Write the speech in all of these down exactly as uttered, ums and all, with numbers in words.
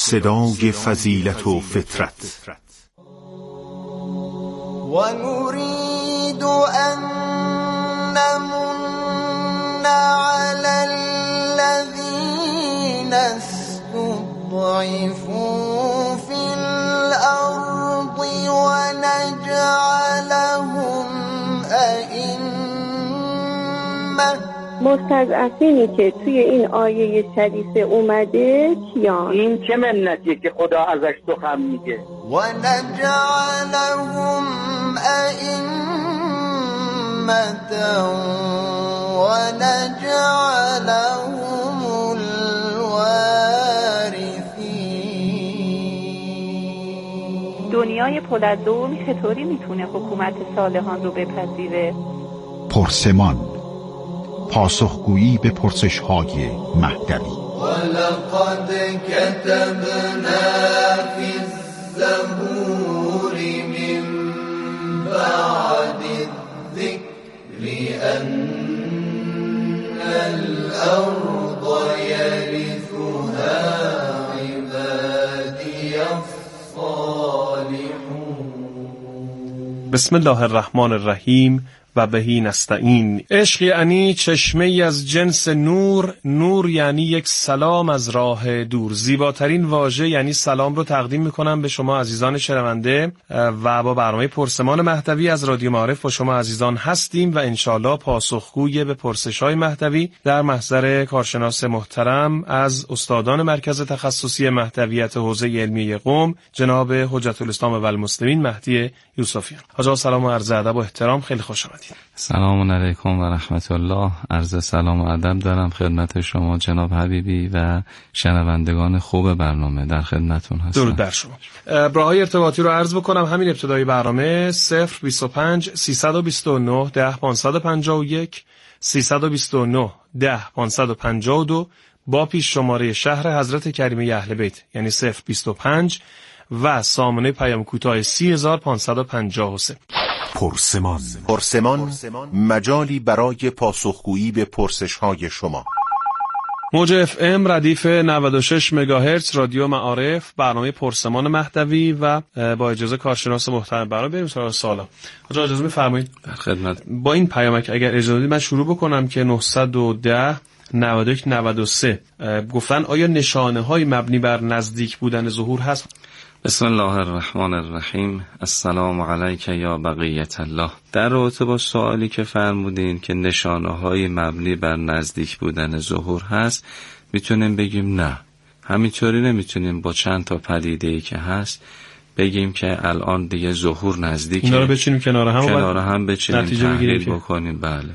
صدای فضیلت و فطرت. و نريد أن نمن على الذين استضعفوا في الأرض ونجعلهم أئمة. مستضعفینی که توی این آیه شریف اومده کیان؟ این چه منتیه که خدا ازش سخن میگه؟ و نجعلهم ائمة و نجعلهم الوارثین. دنیای پولادوم چطوری میتونه حکومت صالحان رو بپذیره؟ پرسمان، پاسخگویی به پرسش‌های مهدوی. ولقد كتبنا في الزبور من بعد الذكر أن الأرض يرثها عبادي الصالحون. بسم الله الرحمن الرحیم و بهی نستعین. عشق یعنی چشمه ای از جنس نور. نور یعنی یک سلام از راه دور. زیباترین واژه یعنی سلام رو تقدیم میکنم به شما عزیزان شنونده و با برنامه پرسمان مهدوی از رادیو معارف با شما عزیزان هستیم و انشالله پاسخگوی به پرسش‌های مهدوی در محضر کارشناس محترم از استادان مرکز تخصصی مهدویت حوزه علمی قم جناب حجت الاسلام و المسلمین مهدی یوسفیان. حاج سلام و عرض ادب و احترام، خیلی خوش آمدید. سلام علیکم و رحمت الله. عرض سلام و ادب دارم خدمت شما جناب حبیبی و شنوندگان خوب برنامه، در خدمتون هستم. درود بر شما. راههای ارتباطی رو عرض بکنم. همین ابتدای برنامه صفر بیست و پنج سیصد و بیست و نه ده پانصد و پنجاه و یک سیصد و بیست و نه ده پانصد و پنجاه و دو با پیش شماره شهر حضرت کریمه اهل بیت یعنی صفر بیست و پنج و سامانه پیام کوتاه سی هزار و پانصد و پنجاه و سه. پرسمان. پرسمان مجالی برای پاسخگویی به پرسش‌های شما. موج اف ام ردیف نود و شش مگاهرتز رادیو معارف، برنامه پرسمان مهدوی و با اجازه کارشناس محترم برنامه بریم سراغ سوالا. آقا اجازه می‌فرمایید؟ در خدمت. با این پیامک اگر اجازه بدید من شروع بکنم که نهصد و ده نود و یک نود و سه گفتن آیا نشانه‌های مبنی بر نزدیک بودن ظهور هست؟ بسم الله الرحمن الرحیم. السلام علیک یا بقیت الله. در رابطه با سوالی که فرمودین که نشانه‌های مبنی بر نزدیک بودن ظهور هست، میتونیم بگیم نه. همینطوری نمیتونیم با چند تا پدیده‌ای که هست بگیم که الان دیگه ظهور نزدیکه. اینا رو بچینیم کنار هم کنار هم بچینیم تحلیل بکنیم. بله.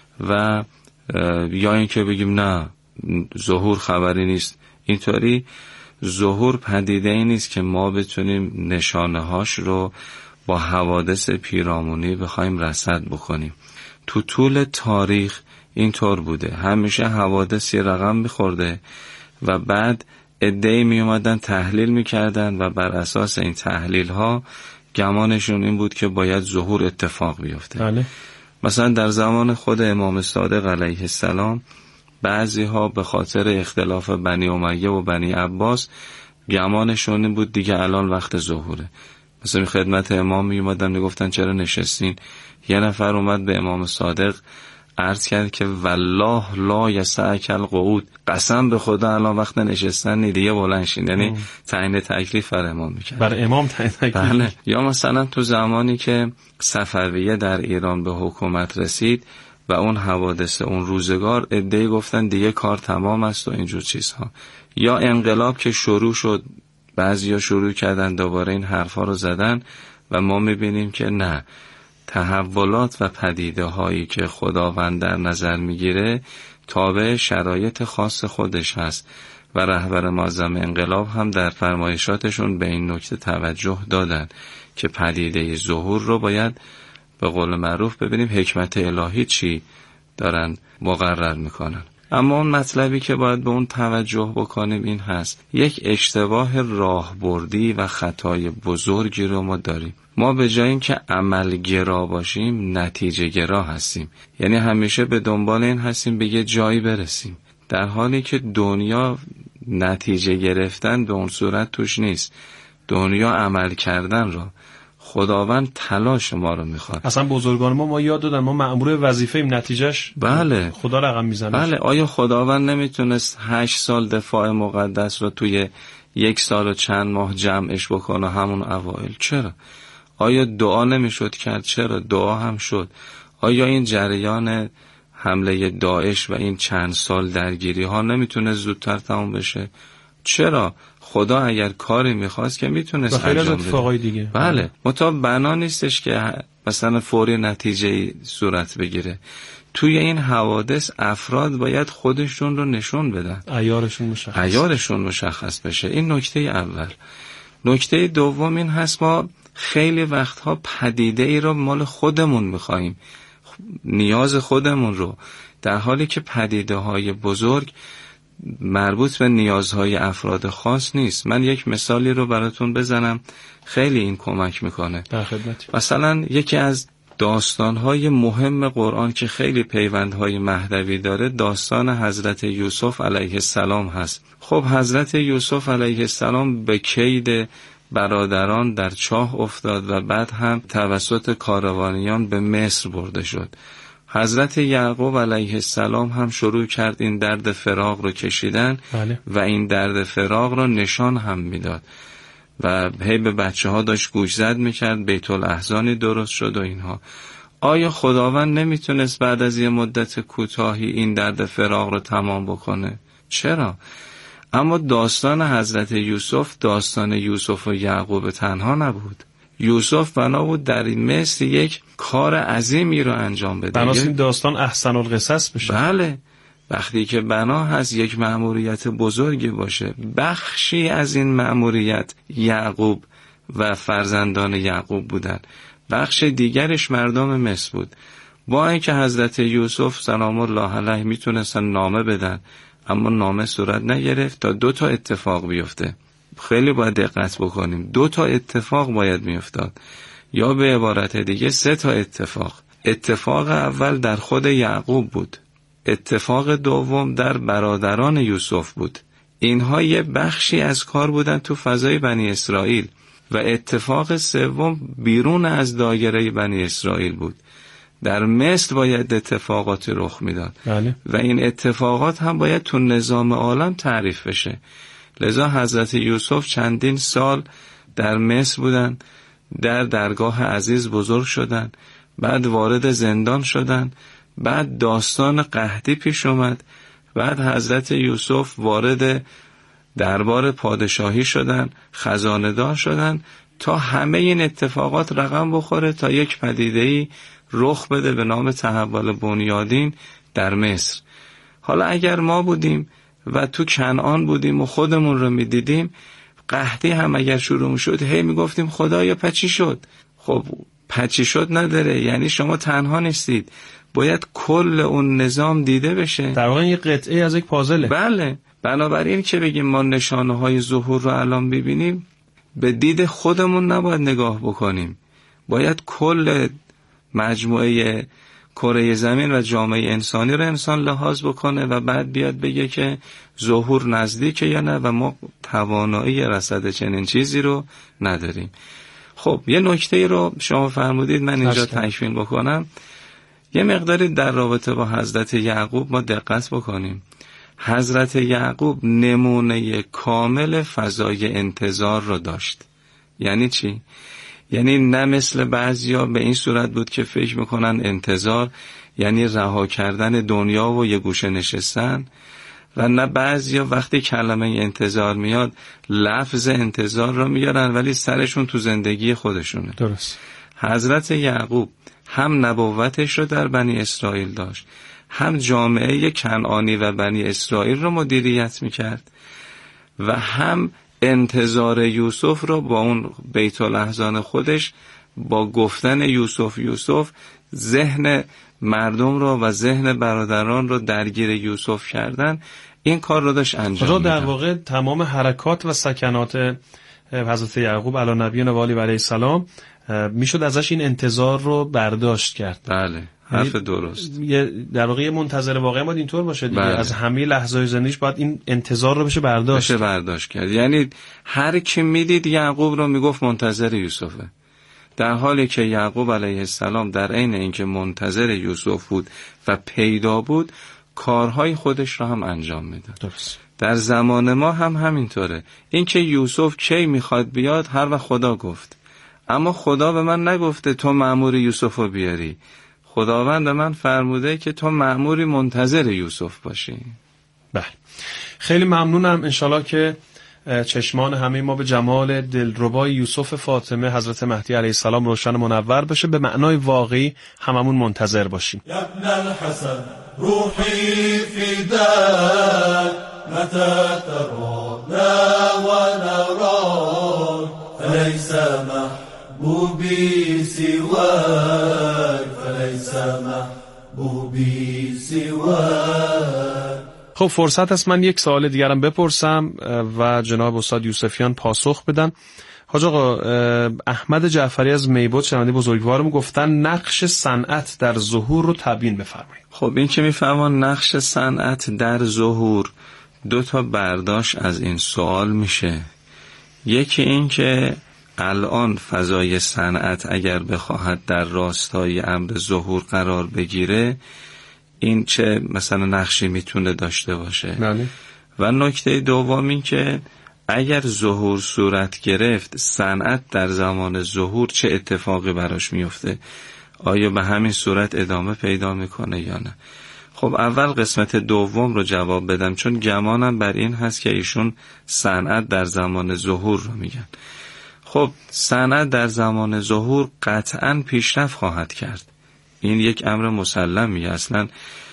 و یا اینکه بگیم نه ظهور خبری نیست. اینطوری ظهور پدیده ای نیست که ما بتونیم نشانه هاش رو با حوادث پیرامونی بخوایم رصد بکنیم. تو طول تاریخ اینطور بوده، همیشه حوادث یه رقم میخورده و بعد عده‌ای می اومدن تحلیل میکردن و بر اساس این تحلیل ها گمانشون این بود که باید ظهور اتفاق بیفته. بله. مثلا در زمان خود امام صادق علیه السلام بعضی ها به خاطر اختلاف بنی امیه و بنی عباس گمانشون این بود دیگه الان وقت ظهوره. مثلا خدمت امام می اومدن می گفتن چرا نشستین؟ یه نفر اومد به امام صادق عرض کرد که والله لا یسعک القعود، قسم به خدا الان وقت نشستن نیست، دیگه بلند شین. یعنی تعیین تکلیف بر امام میکرد. بر امام تعیین تکلیف. بله. یا مثلا تو زمانی که صفویه در ایران به حکومت رسید و اون حوادث اون روزگار عده‌ای گفتن دیگه کار تمام است و اینجور چیزها. یا انقلاب که شروع شد، بعضیا شروع کردن دوباره این حرفا رو زدن و ما میبینیم که نه، تحولات و پدیده هایی که خداوند در نظر میگیره تابع شرایط خاص خودش هست و رهبر معظم انقلاب هم در فرمایشاتشون به این نکته توجه دادن که پدیده ظهور رو باید به قول معروف ببینیم حکمت الهی چی دارن مقرر میکنن. اما اون مطلبی که باید به اون توجه بکنیم این هست، یک اشتباه راهبردی و خطای بزرگی رو ما داریم. ما به جای این که عملگرا باشیم نتیجه گرا هستیم، یعنی همیشه به دنبال این هستیم به یه جایی برسیم، در حالی که دنیا نتیجه گرفتن به اون صورت توش نیست، دنیا عمل کردن رو. خداوند تلاش ما رو میخواد. اصلا بزرگان ما ما یاد دادن ما مأمور وظیفه ایم، نتیجهش بله خدا رقم میزنه. بله. آیا خداوند نمیتونست هشت سال دفاع مقدس رو توی یک سال و چند ماه جمعش بکنه همون اوائل؟ چرا؟ آیا دعا نمیشد کرد؟ چرا؟ دعا هم شد. آیا این جریان حمله داعش و این چند سال درگیری ها نمیتونه زودتر تموم بشه؟ چرا؟ خدا اگر کاری میخواست که میتونست انجام بده. دیگه. بله. مطابق بنا نیستش که مثلا فوری نتیجه صورت بگیره. توی این حوادث افراد باید خودشون رو نشون بدن، عیارشون مشخص عیارشون مشخص بشه. این نکته اول. نکته دوم این هست ما خیلی وقتها پدیده ای رو مال خودمون میخواییم، نیاز خودمون رو، در حالی که پدیده های بزرگ مربوط به نیازهای افراد خاص نیست. من یک مثالی رو براتون بزنم، خیلی این کمک میکنه. در خدمت. مثلا یکی از داستانهای مهم قرآن که خیلی پیوندهای مهدوی داره داستان حضرت یوسف علیه السلام هست. خب حضرت یوسف علیه السلام به کید برادران در چاه افتاد و بعد هم توسط کاروانیان به مصر برده شد. حضرت یعقوب علیه السلام هم شروع کرد این درد فراق رو کشیدن. بله. و این درد فراق رو نشان هم میداد و هی به بچه ها داشت گوش زد میکرد، بیت الاحزانی درست شد و اینها. آیا خداوند نمیتونست بعد از یه مدت کوتاهی این درد فراق رو تمام بکنه؟ چرا؟ اما داستان حضرت یوسف داستان یوسف و یعقوب تنها نبود. یوسف بنا بود در این مصر یک کار عظیمی رو انجام بده. بناست این داستان احسن القصص بشه. بله. وقتی که بنا هست یک مأموریت بزرگی باشه، بخشی از این مأموریت یعقوب و فرزندان یعقوب بودن، بخش دیگرش مردم مصر بود. با اینکه حضرت یوسف سلام الله علیه میتونستن نامه بدن، اما نامه صورت نگرفت تا دو تا اتفاق بیفته. خیلی باید دقت بکنیم، دو تا اتفاق باید میافتاد، یا به عبارت دیگه سه تا اتفاق. اتفاق اول در خود یعقوب بود، اتفاق دوم در برادران یوسف بود. اینها یه بخشی از کار بودن تو فضای بنی اسرائیل. و اتفاق سوم بیرون از دایره بنی اسرائیل بود، در مصر باید اتفاقات رخ میداد. بله. و این اتفاقات هم باید تو نظام عالم تعریف بشه. لذا حضرت یوسف چندین سال در مصر بودن، در درگاه عزیز بزرگ شدن، بعد وارد زندان شدن، بعد داستان قحطی پیش اومد، بعد حضرت یوسف وارد دربار پادشاهی شدن، خزانه‌دار شدن، تا همه این اتفاقات رقم بخوره تا یک پدیده‌ای رخ بده به نام تحول بنیادین در مصر. حالا اگر ما بودیم و تو کنعان بودیم و خودمون رو میدیدیم، قحطی هم اگر شروع شد هی میگفتیم خدایا پچی شد. خب پچی شد نداره، یعنی شما تنها نیستید، باید کل اون نظام دیده بشه. در واقع یه قطعه از یک پازله. بله. بنابراین که بگیم ما نشانه های ظهور رو الان ببینیم، به دید خودمون نباید نگاه بکنیم، باید کل مجموعه کره زمین و جامعه انسانی رو انسان لحاظ بکنه و بعد بیاد بگه که ظهور نزدیکه یا نه و ما توانایی رصد چنین چیزی رو نداریم. خب یه نکته رو شما فرمودید من اینجا تکمیل بکنم. یه مقداری در رابطه با حضرت یعقوب ما دقت بکنیم. حضرت یعقوب نمونه کامل فضای انتظار رو داشت. یعنی چی؟ یعنی نه مثل بعضیا به این صورت بود که فکر میکنن انتظار یعنی رها کردن دنیا و یه گوشه نشستن، و نه بعضیا وقتی کلمه انتظار میاد لفظ انتظار رو میارن ولی سرشون تو زندگی خودشونه. درست. حضرت یعقوب هم نبوتش رو در بنی اسرائیل داشت، هم جامعه کنعانی و بنی اسرائیل رو مدیریت میکرد، و هم انتظار یوسف رو با اون بیت الاحزان خودش با گفتن یوسف یوسف ذهن مردم رو و ذهن برادران رو درگیر یوسف کردن. این کار رو داشت انجام میداد. در واقع تمام حرکات و سکنات حضرت یعقوب علی نبینا و آله و علیه السلام میشد ازش این انتظار رو برداشت کرد. بله حرف درست. یه در واقع منتظر واقعا باید اینطور باشه دیگه. از همه لحظه‌های زندگیش باید این انتظار رو بشه برداشت بشه برداشت کرد. یعنی هر کی میدید یعقوب رو میگفت منتظر یوسفه، در حالی که یعقوب علیه السلام در عین اینکه منتظر یوسف بود و پیدا بود، کارهای خودش را هم انجام میداد. درست. در زمان ما هم همینطوره. اینکه یوسف کی میخواد بیاد هر وقت خدا گفت، اما خدا به من نگفته تو مأمور یوسف رو بیاری. خداوند به من فرموده که تو مأموری منتظر یوسف باشی. بله، خیلی ممنونم. انشالله که چشمان همه ما به جمال دلربای یوسف فاطمه حضرت مهدی علیه السلام روشن منور بشه، به معنای واقعی هممون منتظر باشیم. یا ابن الحسن روحی فداک متى ترانا ونراك فليس محبوبي سواك فليس محبوبي سواك. خب فرصت است من یک سوال دیگرم بپرسم و جناب استاد یوسفیان پاسخ بدن. حاج آقا احمد جعفری از میبود شنونده بزرگوارم گفتن نقش صنعت در ظهور رو تبیین بفرمایید. خب این که میفهمن نقش صنعت در ظهور، دو تا برداشت از این سوال میشه. یکی این که الان فضای صنعت اگر بخواهد در راستای امر ظهور قرار بگیره، این چه مثلا نقشی میتونه داشته باشه. بله. و نکته دوم این که اگر ظهور صورت گرفت، صنعت در زمان ظهور چه اتفاقی براش میفته؟ آیا به همین صورت ادامه پیدا میکنه یا نه؟ خب اول قسمت دوم رو جواب بدم، چون گمانم بر این هست که ایشون صنعت در زمان ظهور رو میگن. خب صنعت در زمان ظهور قطعاً پیشرفت خواهد کرد، این یک امر مسلمیه. اصلا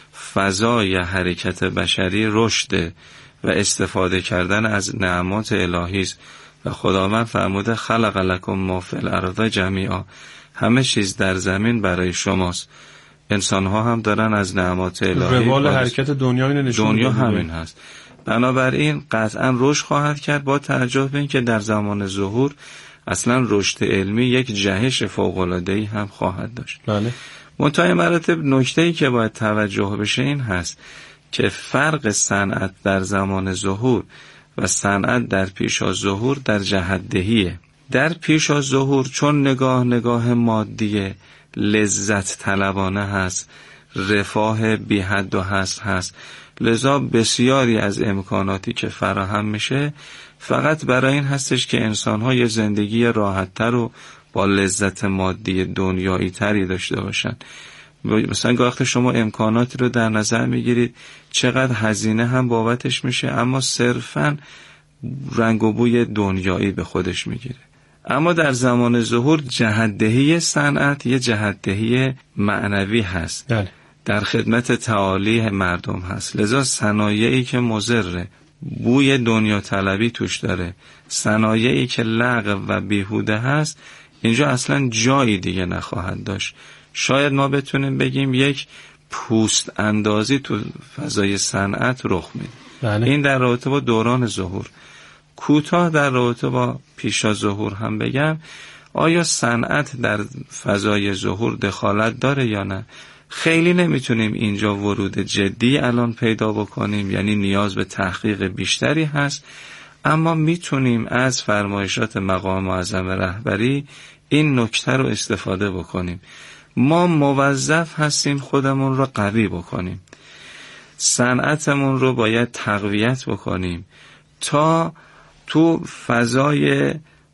فضای حرکت بشری رشد و استفاده کردن از نعمات الهی است و خداوند فرموده خلق لکم ما فی الارض جمیعا، همه چیز در زمین برای شماست. انسان ها هم دارن از نعمات الهی، روال حرکت دنیا اینو نشون دنیا همین هست. بنابراین قطعا رشد خواهد کرد، با توجه به اینکه در زمان ظهور اصلا رشد علمی یک جهش فوق‌العاده‌ای هم خواهد داشت. بله. منتهای مراتب نکته‌ای که باید توجه بشه این هست که فرق صنعت در زمان ظهور و صنعت در پیش از ظهور در جهت‌دهیه. در پیش از ظهور چون نگاه نگاه مادیه، لذت طلبانه هست، رفاه بی حد و حصر هست، لذا بسیاری از امکاناتی که فراهم میشه فقط برای این هستش که انسان‌ها یه زندگی راحت‌تر و با لذت مادی دنیایی تری داشته باشن. مثلا وقتی شما امکاناتی رو در نظر میگیرید چقدر هزینه هم بابتش میشه، اما صرفاً رنگ و بوی دنیایی به خودش میگیره. اما در زمان ظهور جهت‌دهی صنعت یه جهت‌دهی معنوی هست، بله. در خدمت تعالی مردم هست. لذا صنایعی که مضره، بوی دنیا طلبی توش داره، صنایعی که لغو و بیهوده هست، اینجا اصلا جایی دیگه نخواهد داشت. شاید ما بتونیم بگیم یک پوست اندازی تو فضای صنعت رخ میده. بله. این در رابطه با دوران ظهور. کوتاه در رابطه با پیش از ظهور هم بگم، آیا صنعت در فضای ظهور دخالت داره یا نه؟ خیلی نمیتونیم اینجا ورود جدی الان پیدا بکنیم، یعنی نیاز به تحقیق بیشتری هست، اما میتونیم از فرمایشات مقام معظم رهبری این نکته رو استفاده بکنیم. ما موظف هستیم خودمون رو قوی بکنیم، صنعتمون رو باید تقویت بکنیم تا تو فضای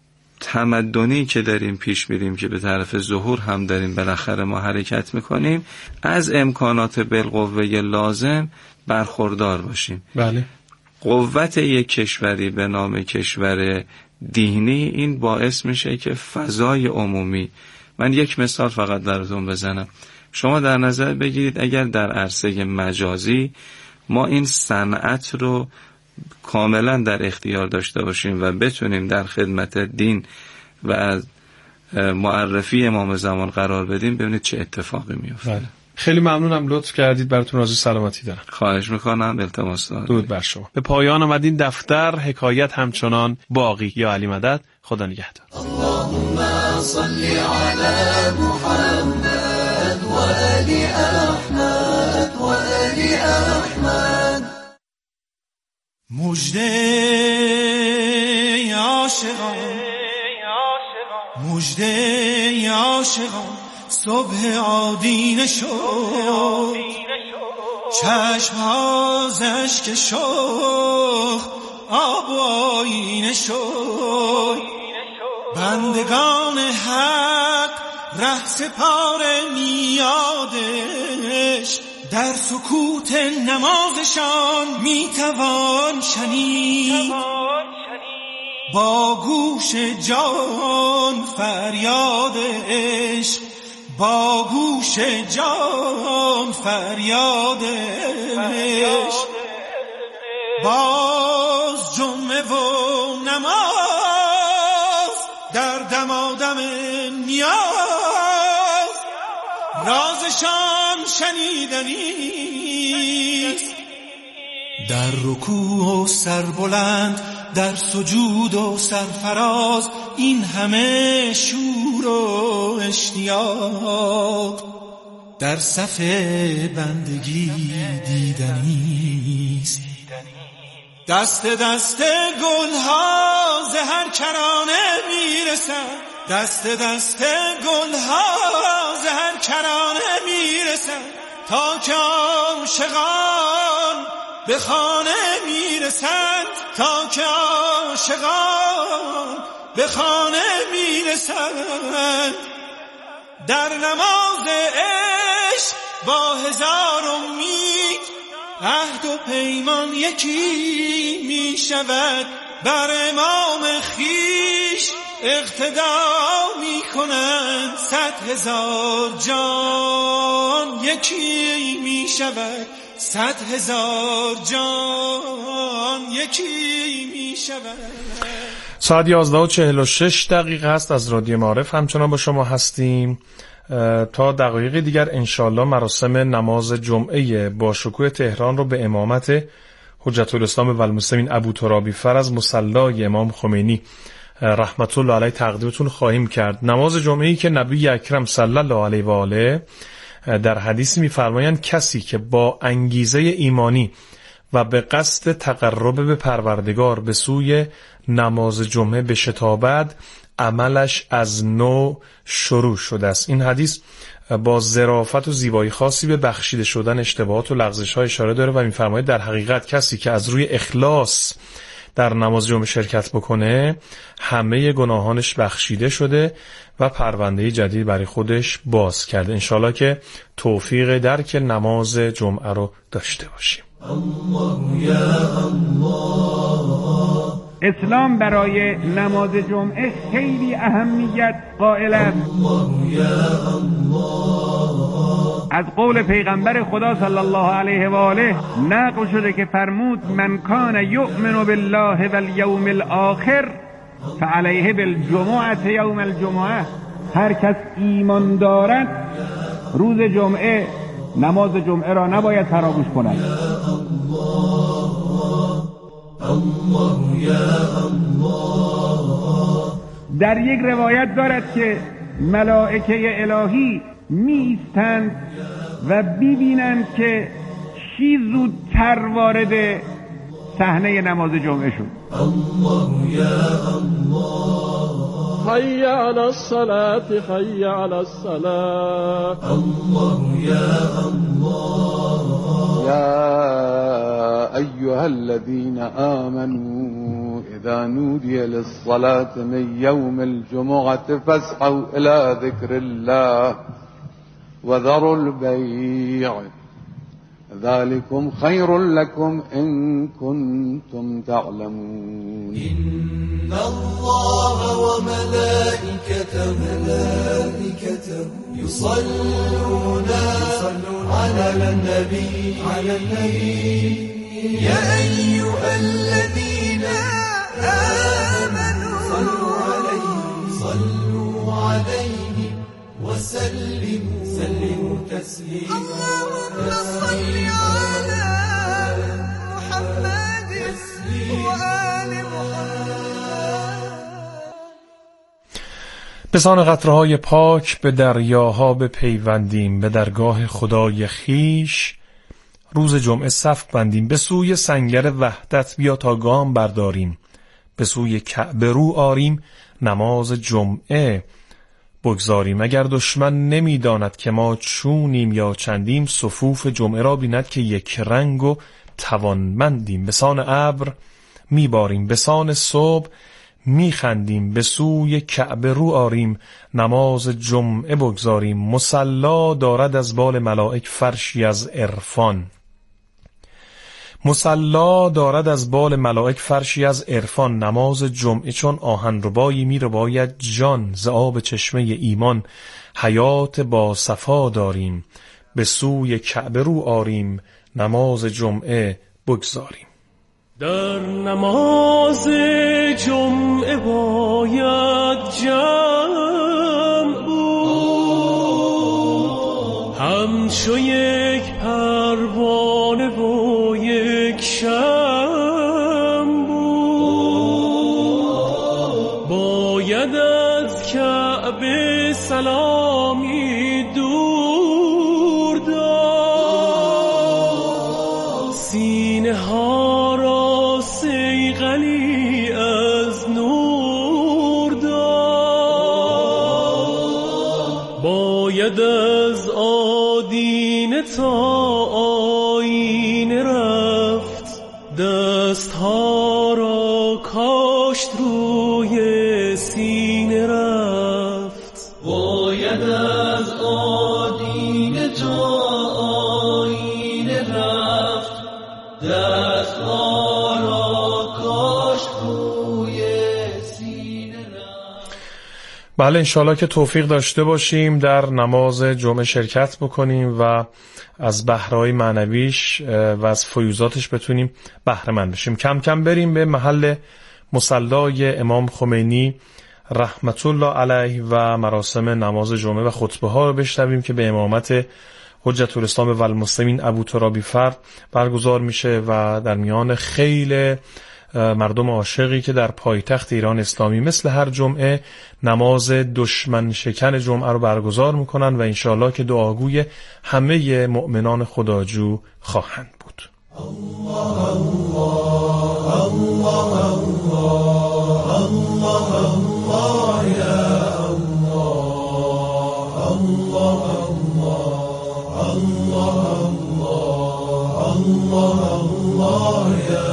تمدنی که داریم پیش میریم که به طرف ظهور هم داریم بالاخره ما حرکت میکنیم، از امکانات بالقوه لازم برخوردار باشیم. بله. قوت یک کشوری به نام کشور دینی این باعث میشه که فضای عمومی، من یک مثال فقط براتون بزنم، شما در نظر بگیرید اگر در عرصه مجازی ما این صنعت رو کاملا در اختیار داشته باشیم و بتونیم در خدمت دین و از معرفی امام زمان قرار بدیم، ببینید چه اتفاقی میفته. بله. خیلی ممنونم، لطف کردید، براتون راضی سلامتی دارم. خواهش میکنم، التماس دارم. درود بر شما. به پایان آمد این دفتر، حکایت همچنان باقی. یا علی مدد، خدا نگهدار. اللهم صل على محمد وآل أحمد وآل أحمد. مژده عاشقان مژده عاشقان صبح آدینه شد، چشم ها ز اشک شوق آب و آینه شد. بندگان حق ره سپار میادش، در سکوت نمازشان میتوان شنید. با گوش جان فریاد عشق، با گوش جان فریاد عشق. باز جمعه و نماز در دمادم نیاز، رازشان شنیدنیست. در رکوع و سربلند، در سجود و سرفراز، این همه شور و اشتیاق در صف بندگی دیدنیست. دست دست گلها ز هر کرانه میرسد، دست دست گلها ز هر کرانه میرسد، تا که عاشقان به خانه میرسند، تا که عاشقان به خانه میرسند. در نماز عشق با هزار امید، عهد و پیمان یکی می شود. بر امام خیش اقتدا می کنند، صد هزار جان یکی می شود، صد هزار جان یکی می شود. ساعت یازده و چهل و شش دقیقه است از رادیو معارف. همچنان با شما هستیم تا دقایق دیگر انشالله مراسم نماز جمعه با شکوه تهران رو به امامت حجت الاسلام و المسلمین ابوترابی فر از مصلی امام خمینی رحمت الله علیه تقدیمتون خواهیم کرد. نماز جمعه‌ای که نبی اکرم صلی الله علیه و آله در حدیثی می‌فرمایند کسی که با انگیزه ایمانی و به قصد تقرب به پروردگار به سوی نماز جمعه بشتابد، عملش از نو شروع شده است. این حدیث با ظرافت و زیبایی خاصی به بخشیده شدن اشتباهات و لغزش‌ها اشاره داره و می‌فرماید در حقیقت کسی که از روی اخلاص در نماز جمعه شرکت بکنه، همه گناهانش بخشیده شده و پرونده جدید برای خودش باز کرده. انشالله که توفیق درک نماز جمعه رو داشته باشیم. الله یا الله. اسلام برای نماز جمعه خیلی اهمیت قائل است. الله یا الله. از قول پیغمبر خدا صلی الله علیه و آله نقل شده که فرمود من کان یؤمن بالله والیوم الاخر فعلیه بالجمعه یوم الجمعه. هر کس ایمان دارد روز جمعه نماز جمعه را نباید فراموش کند. الله یا الله. در یک روایت دارد که ملائکه الهی میستند و ببینند که چی زودتر وارد صحنه نماز جمعه شد. الله یا الله. حی علی الصلاة حی علی الصلاة. الله یا الله. یا ایها الذین آمنوا اذا نودی للصلاة من یوم الجمعة فاسعوا الى ذکر الله وذروا البيع ذلكم خير لكم إن كنتم تعلمون. إن الله وملائكته ملائكته يصلون على النبي على النبي يا أيها الذين آمنوا صلوا عليه صلوا عليه وسلموا سلموا تسليما. اللهم صل على محمد وآل محمد. به سان قطره‌های پاک به دریاها بپیوندیم، به درگاه خدای خیش روز جمعه صف بندیم. به سوی سنگر وحدت بیا تا گام برداریم، به سوی کعبه رو آریم نماز جمعه بگذاریم. اگر دشمن نمیداند که ما چونیم یا چندیم، صفوف جمعه را بیند که یک رنگ و توانمندیم. به سان ابر میباریم، به سان صبح میخندیم، به سوی کعبه رو آریم نماز جمعه بگذاریم. مصلا دارد از بال ملائک فرشی از عرفان، مصلا دارد از بال ملائک فرشی از عرفان. نماز جمعه چون آهن ربایی می رباید جان، ز آب چشمه ایمان حیات با صفا داریم. به سوی کعبه رو آریم نماز جمعه بگذاریم. در نماز جمعه باید جمع بود، همچو یک پروانه و یک شمع بود. باید از کعبه سلامی دور داد، سینه ها را صیقلی از نور داد. باید از آدینه تا آینه رفت، دست ها را کاشت روی سینه رفت. باید از آدینه تا آینه رفت، دست ها را کاشت روی سینه رفت. بله انشالله که توفیق داشته باشیم در نماز جمعه شرکت بکنیم و از بهرهای معنویش و از فیوزاتش بتونیم بهره مند بشیم. کم کم بریم به محل مصلای امام خمینی رحمت الله علیه و مراسم نماز جمعه و خطبه ها رو بشنویم که به امامت حجت الاسلام و المسلمین ابو ترابی فرد برگزار میشه و در میان خیل مردم عاشقی که در پایتخت ایران اسلامی مثل هر جمعه نماز دشمن شکن جمعه رو برگزار میکنن و انشاءالله که دعاگوی همه مؤمنان خداجو خواهند بود. الله الله الله الله الله یا الله الله الله الله الله یا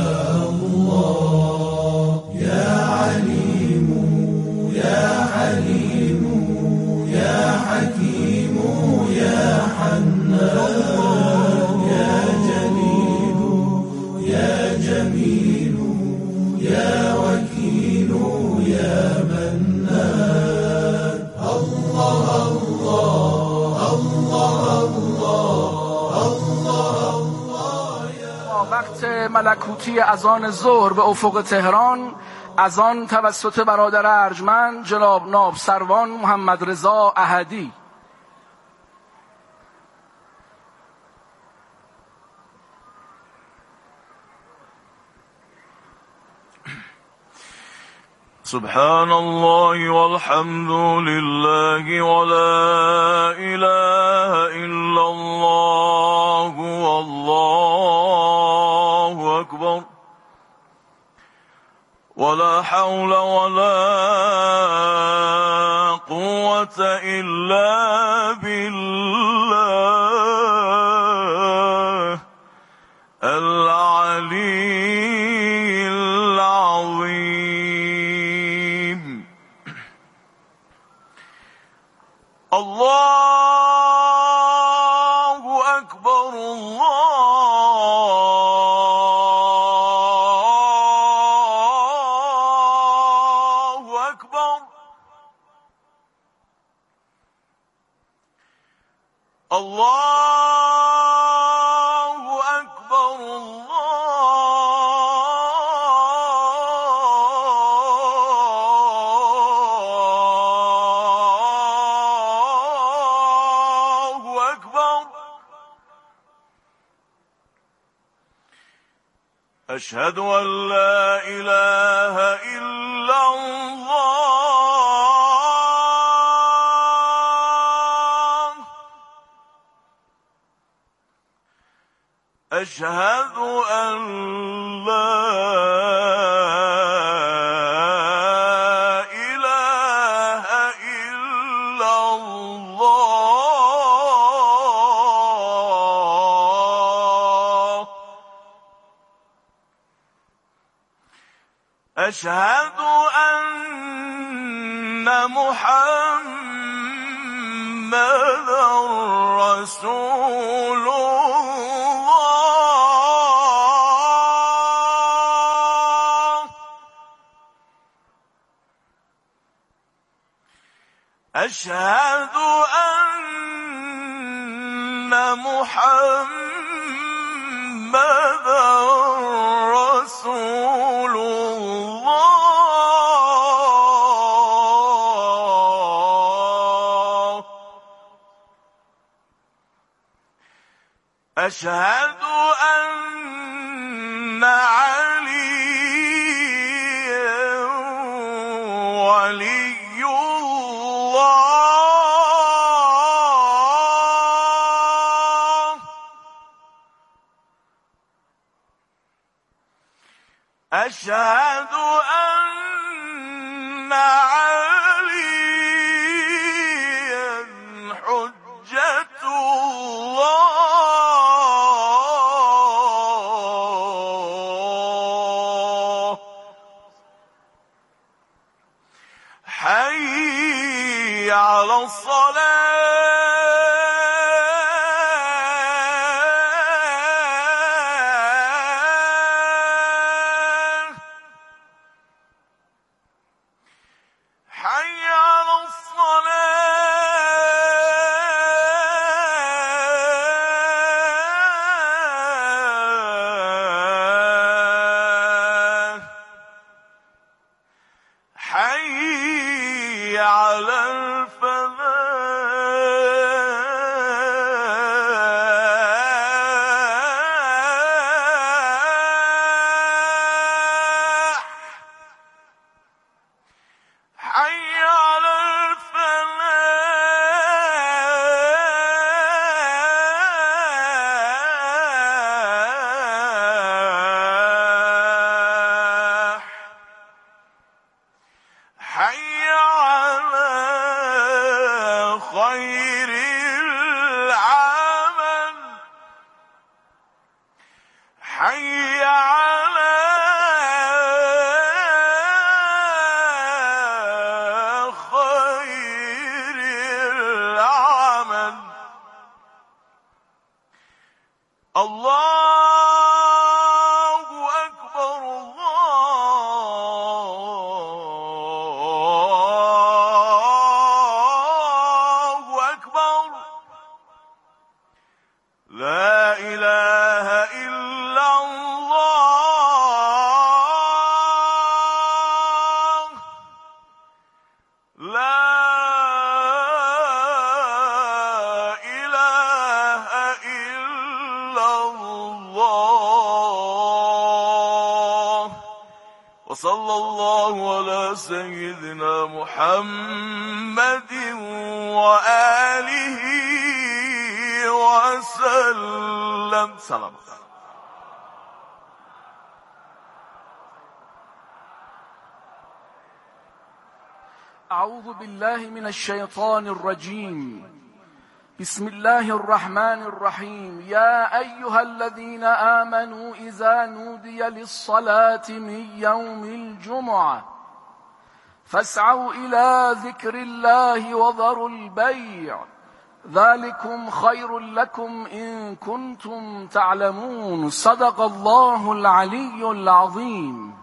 ملکوتی اذان ظهر به افق تهران، اذان توسط برادر ارجمند جناب ناب سروان محمد رضا احدی. سبحان الله والحمد لله ولا إله إلا الله والله أكبر ولا حول ولا قوة إلا بالله العلي العظيم. الله أكبر الله أكبر الله أكبر الله أكبر. أشهد أن لا إله إلا الله أشهد أن لا إله إلا الله أشهد أن محمدا رسول الله أشهد أن محمدا رسول الله أشهد أن عليا ولي الله أشهد أن عليا حجة الله حي على الصلاة حي على الصلاة حي على الفلاح حي على الفلاح حي على خير العمل حي على خير العمل الله أكبر الله أكبر لا إله إلا الله لا إله إلا الله وصلى الله على سيدنا محمد وآله وسلم سلام أعوذ بالله من الشيطان الرجيم بسم الله الرحمن الرحيم يا أيها الذين آمنوا إذا نودي للصلاة من يوم الجمعة فاسعوا إلى ذكر الله وذروا البيع ذلكم خير لكم إن كنتم تعلمون صدق الله العلي العظيم.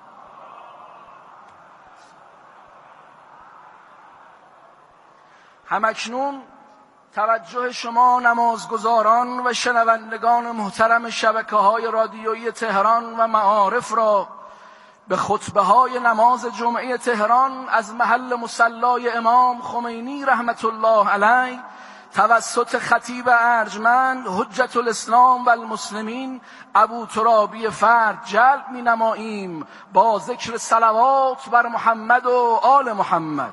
همکنون توجه شما نمازگزاران و شنوندگان محترم شبکه‌های رادیویی تهران و معارف را به خطبه‌های نماز جمعه تهران از محل مصلی امام خمینی رحمت الله علیه توسط خطیب ارجمند حجت الاسلام و المسلمین ابو ترابی فرد جلب می‌نماییم با ذکر صلوات بر محمد و آل محمد.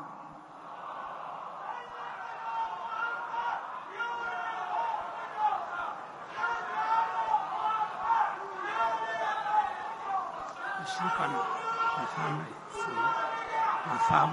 میکنم.